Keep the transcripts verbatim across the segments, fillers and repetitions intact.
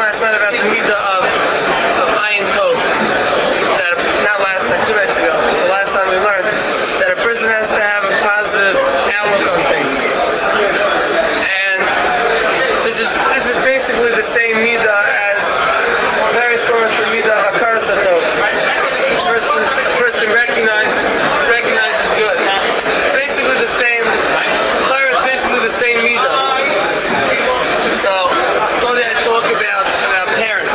last night about the midah of, of ayin tov. That, not last night, two nights ago. The last time we learned that a person has to have a positive outlook on things. And this is this is basically the same midah as, very similar to the midah of hakaras hatov. A person, a person recognizes recognizes good. It's basically the same. Chayra is basically the same midah. So, I told you I'd talk about about parents.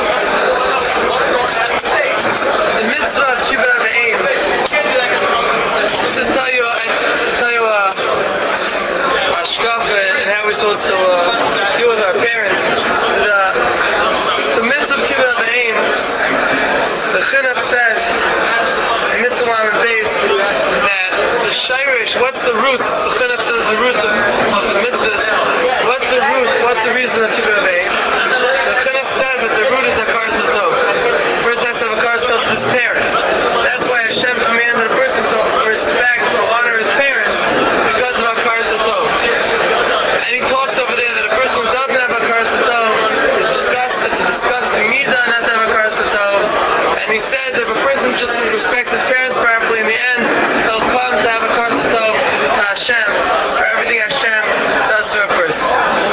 The mitzvah of kibbud av v'eim. Just to tell you, I tell you a uh, hashkafa and how we're supposed to uh, deal with our parents. The the mitzvah of kibbud av v'eim. The Chinuch says in mitzvah lamed beis that the shayrish. What's the root? The Chinuch says the root of, of the mitzvahs. What's the root? What's the reason of kibbud av v'eim? So the Chinuch says that the root is hakaras hatov. The person has to have hakaras hatov to his parents. That's why Hashem commanded a person to respect, to honor his parents because of hakaras hatov. And he talks over there that a person who doesn't have hakaras hatov is disgusting. It's a disgusting midah not to have hakaras hatov. And he says if a person just respects his parents properly, in the end he'll come to have hakaras hatov to Hashem for everything Hashem does for a person.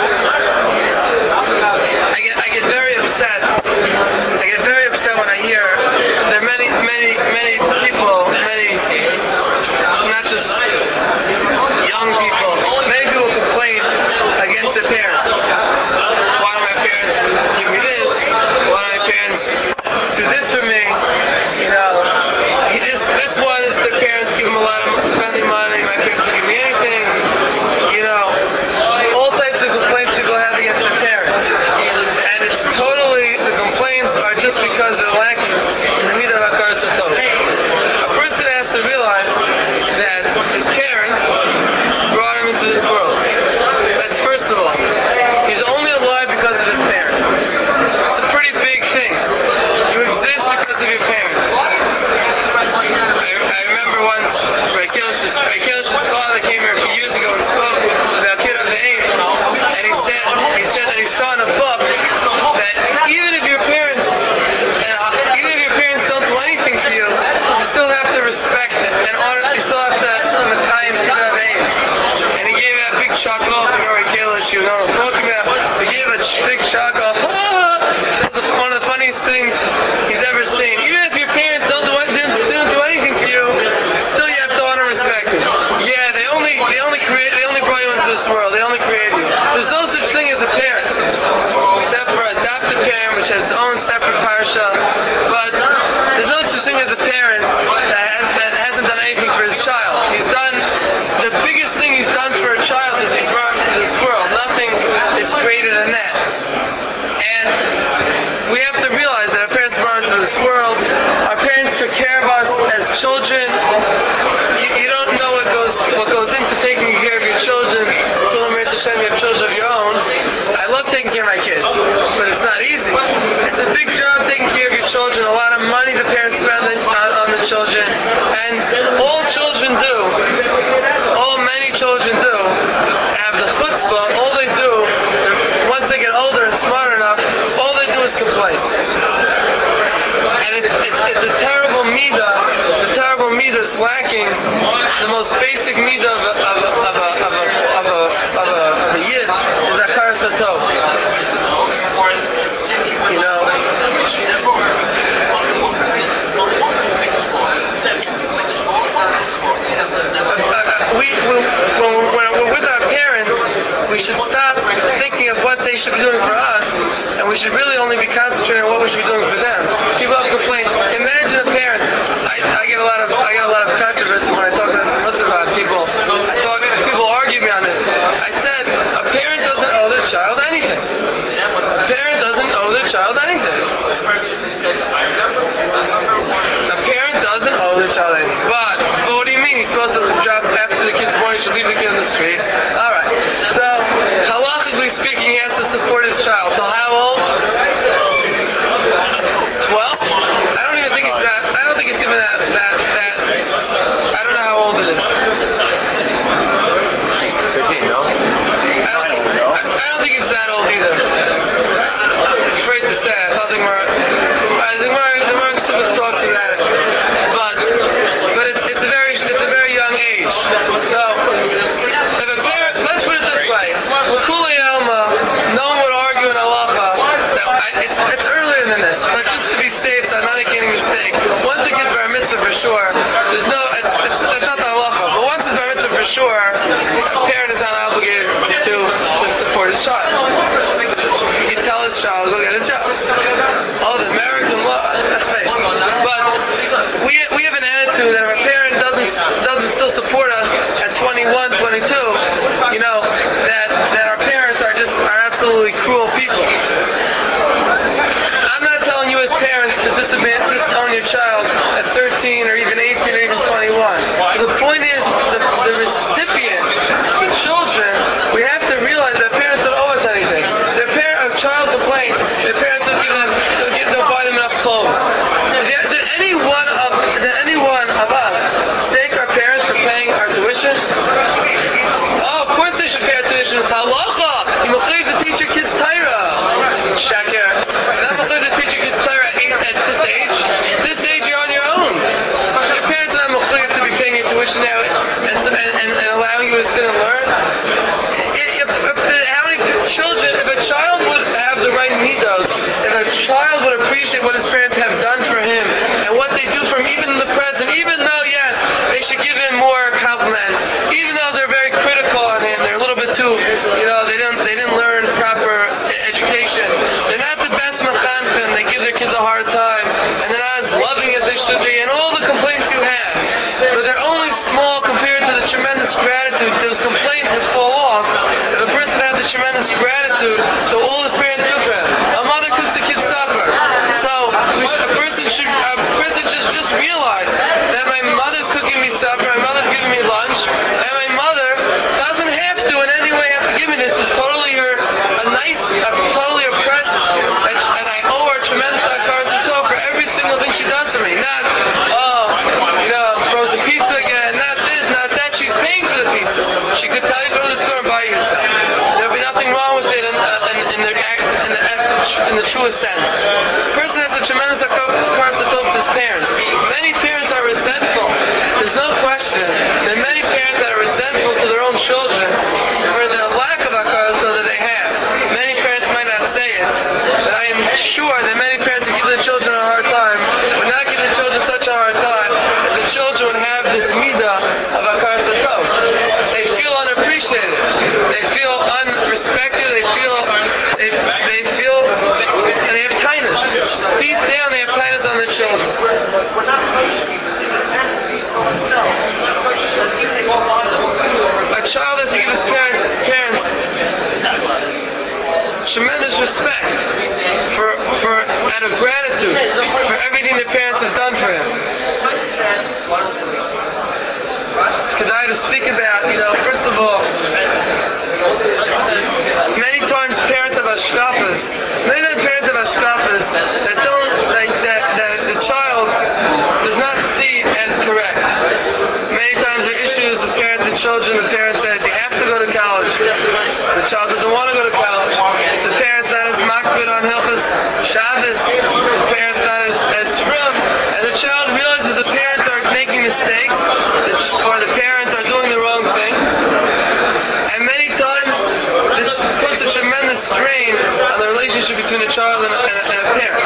I get I get very upset. I get very upset when I hear there are many, many, many people, many, not just young people, many people complain against their parents. Why do my parents give me this? Why do my parents do this for me? You know, this this one is their parents give them a lot of spending money. My parents don't give me anything. You know, all types of complaints people have against their parents. And it's totally, the complaints are just because they're lacking in the midah of hakaras hatov. A person has to realize that his parents brought him into this world. That's first of all. He's only alive because of his parents. It's a pretty big thing. You exist because of your parents. I, I remember once Rakelish's father came here a few years ago and spoke about kibbud av v'eim, and he said he said that he saw in a book that even if your parents uh, even if your parents don't do anything for you, you still have to respect it and honor. You still have to mekayim kibbud av v'eim. And he gave that big chuckle to Rakelish. You know what I'm talking about? He gave a ch- big chuckle. Says it's one of the funniest things he's ever seen. Even if your parents don't do, didn't, didn't do anything for you, still you have to honor and respect them. Yeah, they only they only create they only brought you into this world. They only created you. There's no such thing as a parent, except for adopted parent, which has its own separate parsha. But there's no such thing as a parent that has that hasn't done anything for his child. He's done the biggest thing he's done for a child is he's brought him into this world. Nothing is greater than that. And we have to realize that our parents brought into this world. Our parents took care of us as children. You, you don't know what goes what goes into taking care of your children until you have children of your own. I love taking care of my kids, but it's not easy. It's a big job taking care of your children. A lot of money the parents spend on, on the children, and all children do, all many children do, have the chutzpah. All they do, once they get older and smart enough, all they do is complain. And it's, it's, it's a terrible midah. It's a terrible midah. It's lacking the most basic midah of a, of a, of a, of a, of a, of a, of a yid is hakaras hatov. You know. We, we, when, when we're with our parents, we should stop thinking of what they should be doing for us, and we should really only be concentrating on what we should be doing for them. People have complaints. Imagine a parent. I, I get a lot of I get a lot of controversy when I talk to some about people. I talk, people argue me on this. I said a parent doesn't owe their child anything. A parent doesn't owe their child anything. A parent doesn't owe their child anything. But, but what do you mean? He's supposed to drop after the kid's born. He should leave the kid on the street. All right. So, halachically speaking, he has to support his child. So how old? Twelve? I don't even think it's that. I don't think it's even that. That. that I don't know how old it is. Fifteen, no? I don't think. I, I don't think it's that old either. I'm afraid to say. than this, but just to be safe, so I'm not making any mistake. Once a kid's bar mitzvah for sure, there's no, it's, it's, it's not the halacha, but once it's bar mitzvah for sure, a parent is not obligated to, to support his child. He can tell his child, go get a job. Oh, the American law, face. But we, we have an attitude that if a parent doesn't doesn't still support us at twenty-one, twenty-two, you know, that, that our parents are just are absolutely cruel people. I'm not telling you as parents to disown your child at thirteen or even eighteen or even twenty-one. The point is, the, the recipient, the children, we have to realize that parents don't owe us anything. Their parent, a child complains, their parents don't give them, don't, give, don't buy them enough clothes. Did, did any one of did any one of us thank our parents for paying our tuition? Oh, of course they should pay our tuition. It's halacha. You must to teach your kids Torah. Shakir. Not must to teach your kids Torah at, eight, at this age. At this age, you're on your own. Your parents are not must to be paying your tuition now and, and, and, and allowing you to sit and learn. If, if, if, how many children, if a child would have the right midos, if a child would appreciate what his parents have done for him and what they do for him, even in the present, even though, yes, they should give him more compliments, even though they're very critical on him, they're a little bit too, you know, they didn't, they didn't learn proper education. They're not the best machanchim, they give their kids a hard time, and they're not as loving as they should be, and all the complaints you have. But they're only small compared to the tremendous gratitude. Those complaints would fall off if a person had the tremendous gratitude to all his parents do for him. A mother cooks the kids supper. So we should, a person should a person should just realize that my mother's cooking me supper, my mother's giving me lunch, and my mother doesn't have to in any way have to give me this. It's totally her a nice, a, totally a present, and, and I owe her tremendous akar satov for every single thing she does for me. Not oh, you know, frozen pizza again, not this, not that. She's paying for the pizza. She could tell you go to the store and buy it yourself. There'll be nothing wrong with it in, uh, in, in, the, in, the, in the truest sense. The person has a tremendous akar satov to his parents. Many parents are resentful. There's no question. There are many parents that are resentful to their own children for the lack of akar satov that they have. Many parents might not say it, but I am sure that many parents that give their children a hard time would not give the children such a hard time if the children would have this midah of akar satov. They feel unappreciated. They feel unrespected. They feel they, they feel and they have kindness. Deep down they have kindness on their children. A child has to give his parents, parents tremendous respect for, for out of gratitude for everything their parents have done for him. It's kedai to speak about, you know, first of all, many times parents have ashkafas, many times parents have ashkafas that don't, that, that, that the child does not see as correct. Many times there are issues with parents and children. The parent says, you have to go to college. The child doesn't want to go to college. The parent's not as makbid on Hilchos Shabbos. The parent's not as, as frum. And the child realizes the parents are making mistakes, or the parents are doing the wrong things. And many times this puts a tremendous strain on the relationship between a child and a, and a, and a parent.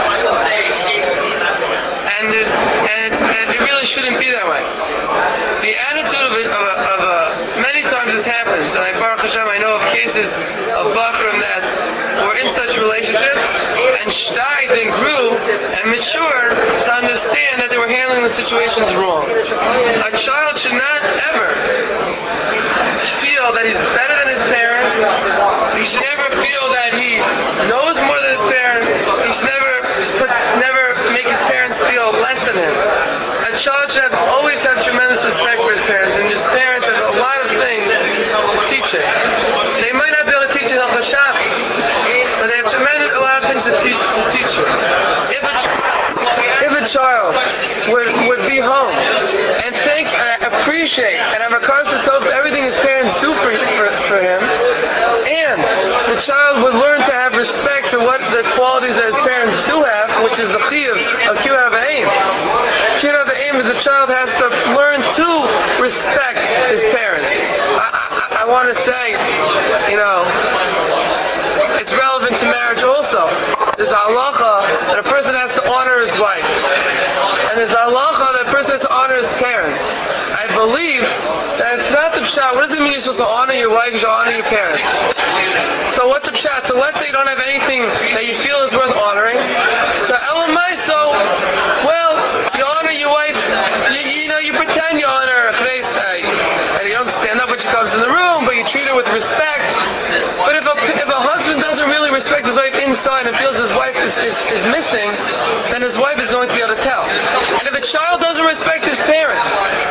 And there's and, it's, and it really shouldn't be that way. The attitude of a, of a, of a many times this happens, and I Baruch Hashem I know of cases of Bachrim that were in such relationships and shtayed and grew and matured to understand that they were handling the situations wrong. A child should not ever feel that he's better than his parents. He should never feel that he knows more than his parents. He should never put, never make his parents feel less than him. A child should have, always have tremendous respect for his parents, and his parents have a lot of things to teach him. They might not be able to teach you Hilchos Shabbos, but they have tremendous a lot of things to, te- to teach you. If a if a child would would be home and thank, uh, appreciate, and have a karsa to everything his parents do for, for for him, and the child would learn to have respect to what the qualities that his parents do have, which is the chiyuv of kibbud avayim. Kibbud avayim is a child has to learn to respect his parents. I, I, I want to say, you know, it's, it's relevant to marriage also. there's a halacha that a person has to honor his wife. And there's a halacha that a person has to honor his parents. I believe that it's not the pshat. What does it mean you're supposed to honor your wife? You should honor your parents. So what's a pshat? So let's say you don't have anything that you feel is worth honoring. So elamai, so, well, you honor your wife, you, you know, you pretend you honor her. And you don't stand up when she comes in the room, but you treat her with respect. But if a, if a husband doesn't really respect his wife inside and feels his wife is, is, is missing, then his wife is going to be able to tell. And if a child doesn't respect his parents,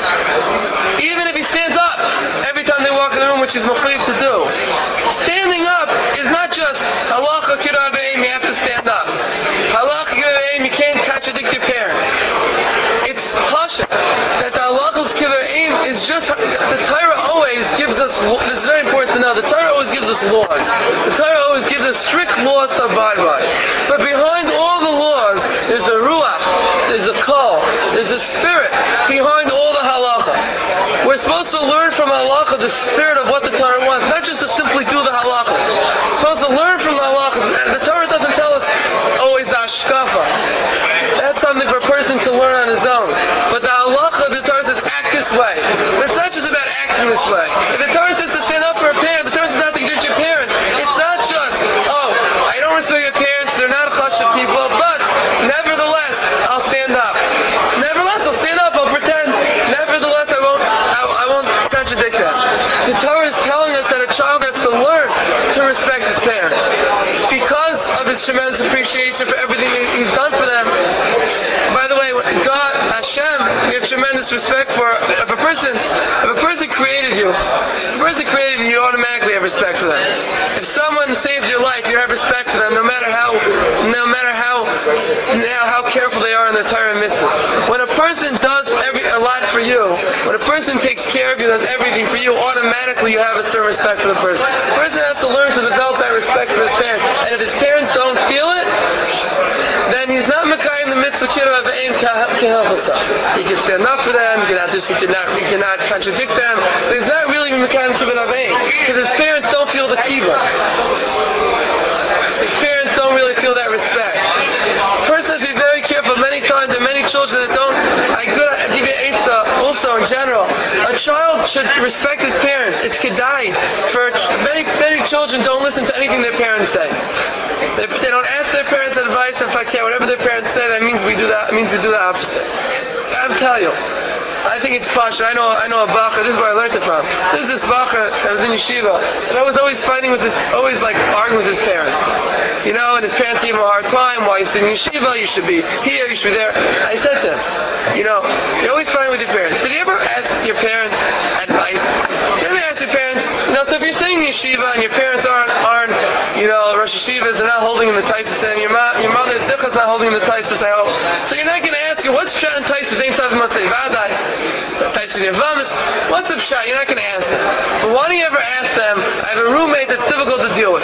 even if he stands up every time they walk in the room, which he's mechuyev to do, standing up is not just halacha kiraveim, you have to stand up. Halacha kiraveim, you can't contradict your parents. It's pasha that the halachas kiraveim is just, the Torah always gives us, this is very important to know, the Torah always gives us laws. The Torah always gives us strict laws to abide by. But behind all the laws, there's a ruach, there's a kol, there's a spirit behind all the halacha. We're supposed to learn from halacha the spirit of what the Torah wants, not just to simply do the halachas. We're supposed to learn from the halachas. The Torah doesn't tell us always ashkafa. That's something for a person to learn on his own. But the halacha, the Torah says, act this way. But it's not just about acting this way. If the Torah says to stand up for a parent, the Torah says not to judge your parent. It's not just, oh, I don't respect your parents, they're not chashuv people, but nevertheless, I'll stand up. Nevertheless, I'll stand up, I'll pretend. Nevertheless, I won't, I, I won't contradict them. The Torah is telling us that a child has to learn to respect his parents. Because of his tremendous appreciation for everything he's done for them. By the way, God, Hashem, we have tremendous respect for. If a person, if a person created you, if a person created you, you automatically have respect for them. If someone saved your life, you have respect for them, no matter how, no matter how, now how careful they are in their Torah mitzvahs. When a person does every a lot for you, when a person takes care of you, does everything for you, automatically you have a certain respect for the person. The person has to learn to develop that respect for his parents, and if his parents don't feel it, then he's not mekayim the mitzvah kira of aim kehilchasa. He can stand up for them, he cannot, he cannot, he cannot contradict them, but he's not really mekayim kibbut of aim, because his parents don't feel the kibbut. His parents don't really feel that respect. A person has to be very careful. Many times there are many children that don't. I could give you eitzah also in general. A child should respect his parents. It's kedai. For many many children don't listen to anything their parents say. They, they don't ask their parents advice. If I care, whatever their parents say, that means we do that. It means we do the opposite. I'll tell you. I think it's pasha. I know, I know a bacher. This is where I learned it from. There's this bacher that was in yeshiva, and I was always fighting with his, always like arguing with his parents. You know, and his parents gave him a hard time. Why you sitting in yeshiva? You should be here. You should be there. I said to him, you know, you're always fighting with your parents. Did you ever ask your parents advice? Did you ever ask your parents? You know, so if you're sitting in yeshiva and your parents aren't, aren't, you know, Rosh Yeshivas, they're not holding in the taisus, and your mom, your mother Zicha's not holding in the taisus, I hope. So you're not going to ask her, what's pshat in taisus? Ain't something must say vadai. What's up, shot? You're not going to ask them. But why don't you ever ask them, I have a roommate that's difficult to deal with.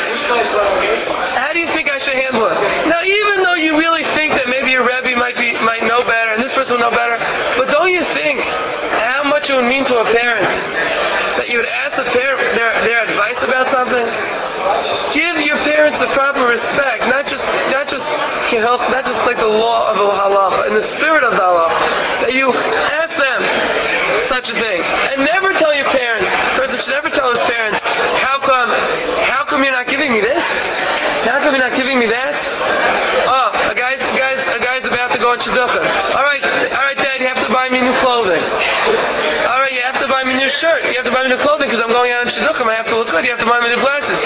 How do you think I should handle it? Now, even though you really think that maybe your Rebbe might be might know better, and this person will know better, but don't you think how much it would mean to a parent that you would ask a parent their, their advice about something? Give your parents the proper respect, not just not just not just like the law of the halacha, in the spirit of the halacha, that you ask them such a thing. And never tell your parents, a person should never tell his parents, how come, how come you're not giving me this? How come you're not giving me that? Oh, a guy's, a guy's, a guy's about to go on shidduchim. Alright, alright Dad, you have to buy me new clothing. Alright, you have to buy me a new shirt. You have to buy me new clothing because I'm going out on shidduchim. I have to look good. You have to buy me new glasses.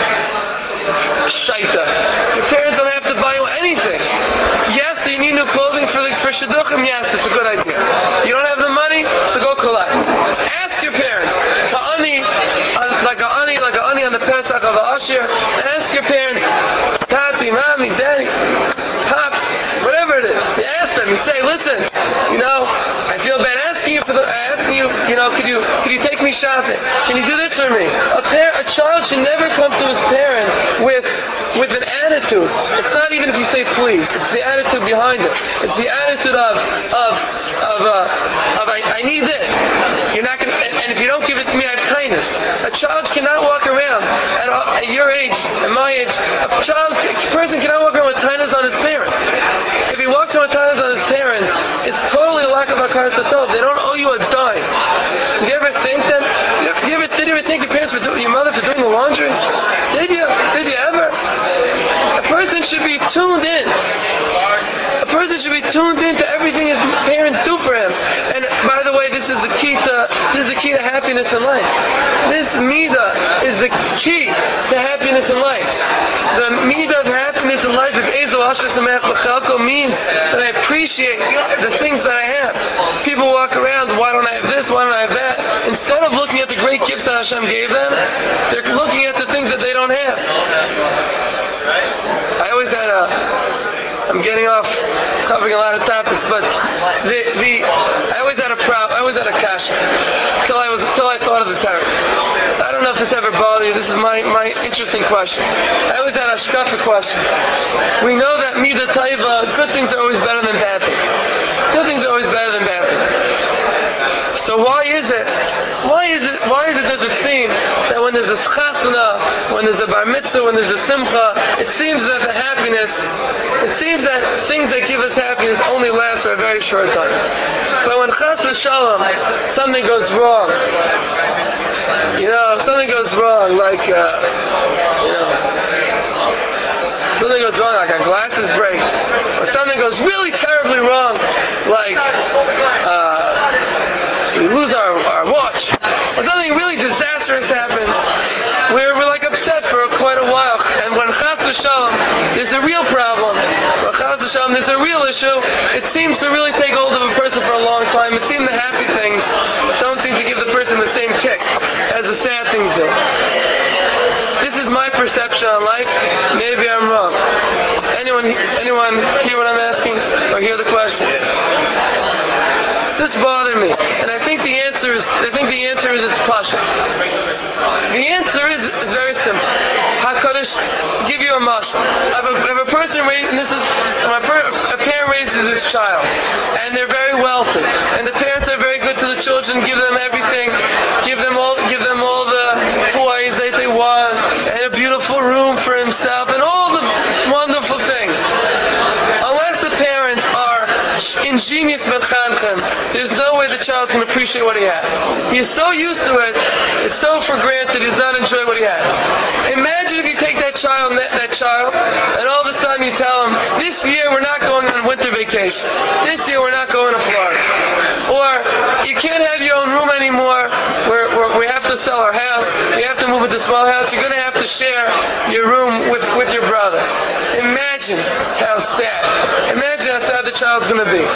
Shaita. Your parents don't have to buy you anything. Yes, do you need new clothing for the, for shidduchim? Yes, it's a good idea. You don't have the money, so go collect. Ask your parents. Ka'ani, like a ani, like a ani on the Pesach of the Ashir. Ask your parents, Tati, Mommy, Daddy, Pops, whatever it is. You ask them. You say, listen, you know, I feel bad asking you for the, asking you, you know, could you, could you take me shopping? Can you do this for me? A parent, a child should never come to his parent with, with an attitude. It's not even if you say please. It's the attitude behind it. It's the attitude of, of, of, uh, of I, I need this. You're not gonna, and, and if you don't give it to me, I have tinnitus. A child cannot walk around at, at your age, at my age. A child, a person cannot walk around with tinnitus on his parents. If he walks around with tinnitus on his parents, it's totally a lack of akar satov. They don't owe you a dime. Did you ever think that? Did you ever, did you ever thank your parents for doing, your mother for doing the laundry? Did you? Did you ever? A person should be tuned in. A person should be tuned in to everything his parents do for him. And by the way, this is the key to this is the key to happiness in life. This midah is the key to happiness in life. The midah of happiness in life is Ezel Asher Sameach B'Chalko, means that I appreciate the things that I have. People walk around, why don't I have this? Why don't I have that? Instead of looking at the great gifts that Hashem gave them, they're looking at the things that they don't have. I always had a I'm getting off covering a lot of topics, but the the I always had a prop, I always had a kasha till I was till I thought of the teretz. I don't know if this ever bothered you. This is my, my interesting question. I always had a shkafa question. We know that midah taiva, good things are always better than bad things. Good things are always better than bad things. So why is it? Why is it? Why is it? Does it seem that when there's a chasana, when there's a bar mitzvah, when there's a simcha, it seems that the happiness, it seems that things that give us happiness only last for a very short time. But when chas v'shalom, something goes wrong, you know, if something goes wrong, like uh, you know, something goes wrong, like our glasses breaks, or something goes really terribly wrong, like. Uh, we lose our, our watch, or something really disastrous happens, we're, we're like upset for quite a while. And when chas v'shalom, there's a real problem, when chas v'shalom, there's a real issue, it seems to really take hold of a person for a long time. It seems the happy things don't seem to give the person the same kick as the sad things do. This is my perception on life. Maybe I'm wrong. Does anyone, anyone hear what I'm asking, or hear the question? This bothered me, and I think the answer is I think the answer is it's pasha. The answer is is very simple. Hakadosh give you a mashal. If a, if a person raised, and this is my a parent raises his child, and they're very wealthy, and the parents are very good to the children, give them everything, give them all, give them all the toys that they want, and a beautiful room for himself, and all the wonderful things. Unless the parents are ingenious mechanchem, there's no way the child can appreciate what he has. He's so used to it, it's so for granted, he does not enjoy what he has. Imagine if you take that child, that, that child, and all of a sudden you tell him, this year we're not going on winter vacation. This year we're not going to Florida. Or, you can't have your own room anymore, we're, we're, we have to sell our house, we have to move into a small house, you're going to have to share your room with, with your brother. Imagine how sad. Imagine how sad the child's going to be.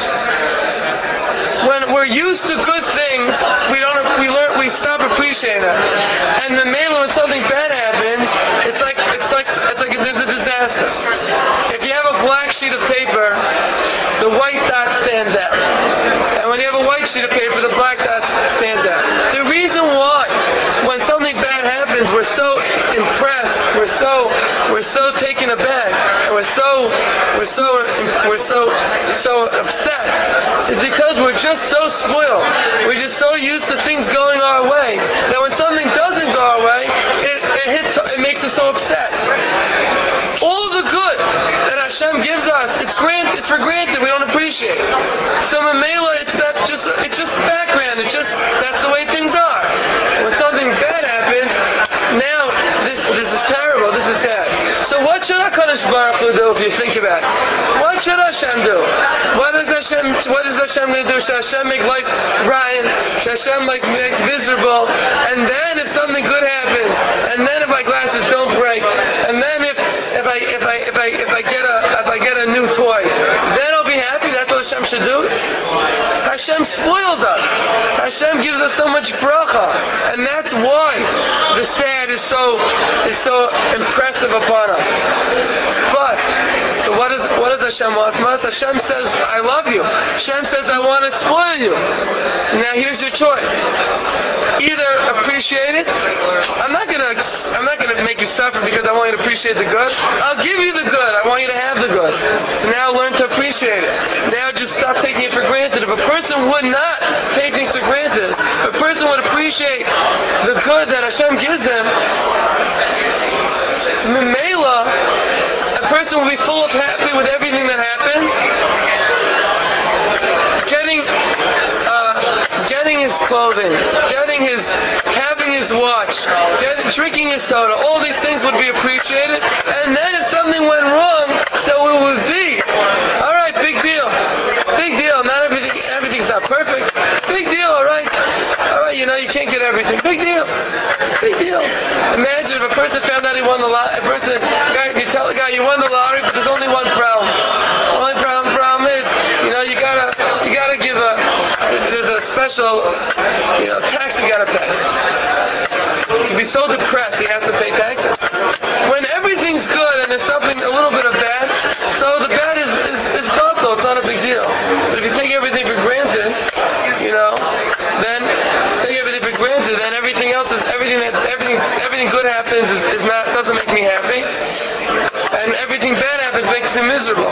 When we're used to good things, we don't we learn we stop appreciating them. And the mela, when something bad happens, it's like it's like it's like there's a disaster. If you have a black sheet of paper, the white dot stands out. And when you have a white sheet of paper, the black dot stands out. The reason why when something bad happens, we're so impressed, we're so we're so taken aback, and we're so we're so we're so so upset, is because we're just so spoiled. We're just so used to things going our way that when something doesn't go our way, it, it hits, it makes us so upset. All the good that Hashem gives us, it's granted, it's for granted. We don't appreciate. So Mamela, it's not just, it's just background. It's just that's the way things are. When something bad happens, now this this is terrible. This is sad. So what should HaKadosh Baruch Hu do if you think about it? What should Hashem do? What does Hashem? What is Hashem going to do? Should Hashem make life rotten? Should Hashem like make miserable? And then if something good happens, and then if my glasses don't break, and then if if I if I if I if I get a if I get a new toy, then I'll be happy. That's what Hashem should do. Hashem spoils us. Hashem gives us so much bracha, and that's why the sad is so is so impressive upon us. But so what is what does Hashem want from us? Hashem says, I love you. Hashem says, I want to spoil you. Now here's your choice. Either appreciate it. I'm not gonna I'm not gonna make you suffer because I want you to appreciate the good. I'll give you the good. I want you to have the good. So now learn to appreciate it. Now just stop taking it for granted. If a person would not take things for granted, if a person would appreciate the good that Hashem gives him, Memela, a person will be full of happy with everything that happens. Getting uh, getting his clothing, getting his having his watch, getting, drinking his soda, all these things would be appreciated. And then if something went wrong, so it would be. Alright, big deal. Big deal. Not everything everything's not perfect. Big deal, alright. Alright, you know you can't get everything. Big deal. Big deal. Imagine if a person found out he won the lottery. A person, guy, you tell the guy you won the lottery, but there's only one problem. The only problem, problem is, you know, you gotta, you gotta give a. There's a special, you know, tax you gotta pay. He'd be so depressed he has to pay taxes. When everything's good and there's something a little bit of bad, so the bad is is, is batal. It's not a big deal. But if you take everything for granted, you know, then take everything for granted, then everything else is everything that everything everything good happens is, is not doesn't make me happy, and everything bad happens makes me miserable.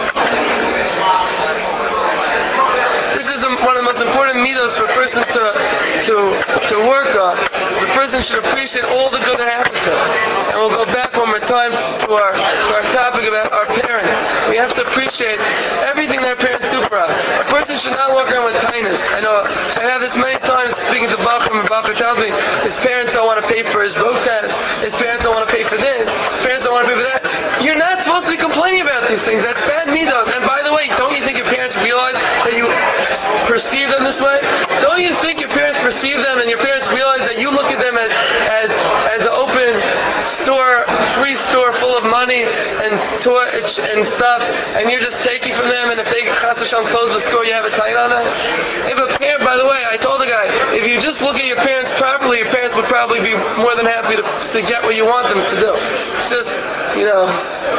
This is one of the most important midos for a person to to to work on. The person should appreciate all the good that happens to him. And we'll go back one more time to our to our topic about our parents. We have to appreciate everything that our parents do for us. A person should not walk around with tinnitus. I know I have this many times speaking to Bachram, and Bachram tells me his parents don't want to pay for his boat test, his parents don't want to pay for this, his parents don't want to pay for that. You're not supposed to be complaining about these things. That's bad midos. And by the way, don't you think your parents realize that you perceive them this way? Don't you think your parents perceive them and your parents realize that you look at them as as as an open store, free store full of money and toy and stuff, and you're just taking from them, and if they chas v'shalom close the store, you have a tight on them? If a parent, by the way, I told the guy, if you just look at your parents properly, your parents would probably be more than happy to, to get what you want them to do. It's just, you know,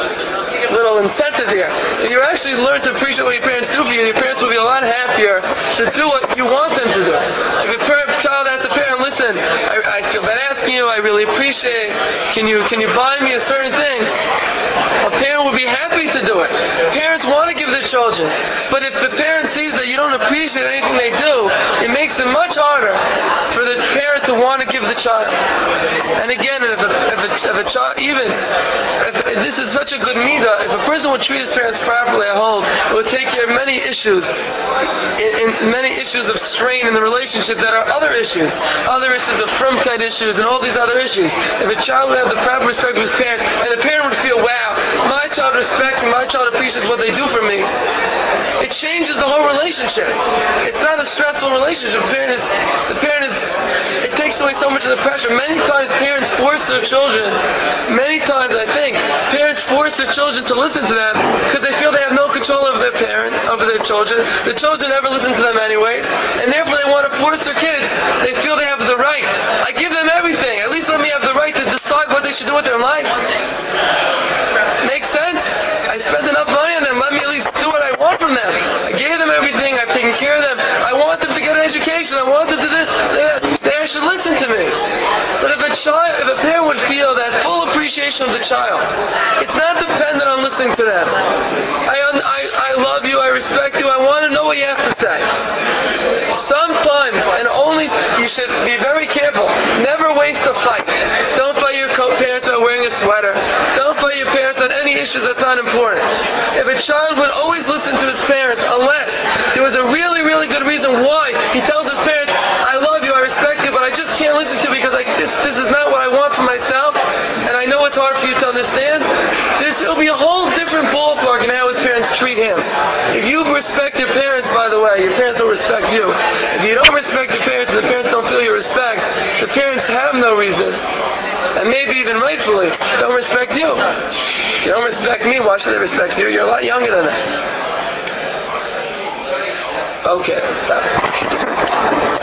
little incentive here. If you actually learn to appreciate what your parents do for you, your parents will be a lot happier to do what you want them to do. If a parent, child asks a parent, listen, I, I feel bad asking you, I really appreciate, can you can you buy me a certain thing? A parent would be happy to do it. Parents want to give their children, but if the parent sees that you don't appreciate anything they do, it makes it much harder for the parent to want to give the child. And again, if a, if a, if a child, even if, if this is such a good midah, if a person would treat his parents properly, I hold, it would take care of many issues, in, in many issues of strain in the relationship that are other issues, other issues of frumkeit issues, and all these other issues. If a child would have the proper respect of his parents, and the parent would feel, wow, my child respects me, my child appreciates what they do for me, it changes the whole relationship. It's not a stressful relationship. The parent is, the parent is, it takes away so much of the pressure. Many times parents force their children, many times I think, parents force their children to listen to them because they feel they have no control over their parent, over their children. The children never listen to them anyways, and therefore they want to force their kids. They feel they have the right. I give them everything. At least let me have the right to decide what they should do with their life. Makes sense? I spent enough money on them. Let me at least do what I want from them. I gave them everything. I've taken care of them. I want them to get an education. I want them to this. They should listen to me. But if a child, if a parent would feel that full appreciation of the child, it's not dependent on listening to them. I, I, I love you. I respect you. I want to know what you have to say. Sometimes, and only, you should be very careful. Never waste a fight. Don't fight your parents about wearing a sweater. Don't fight your parents on any issues that's not important. If a child would always listen to his parents, unless there was a really, really good reason why he tells his parents, I love you, I respect you, but I just can't listen to you because I, this, this is not what I want for myself, and I know it's hard for you to understand. There's, it'll be a whole different ballpark in how his parents treat him. If you respect your parents, by the way, your parents will respect you. If you don't respect your parents and the parents don't feel your respect, the parents have no reason, and maybe even rightfully, don't respect you. If you don't respect me, why should they respect you? You're a lot younger than that. Okay, let's stop.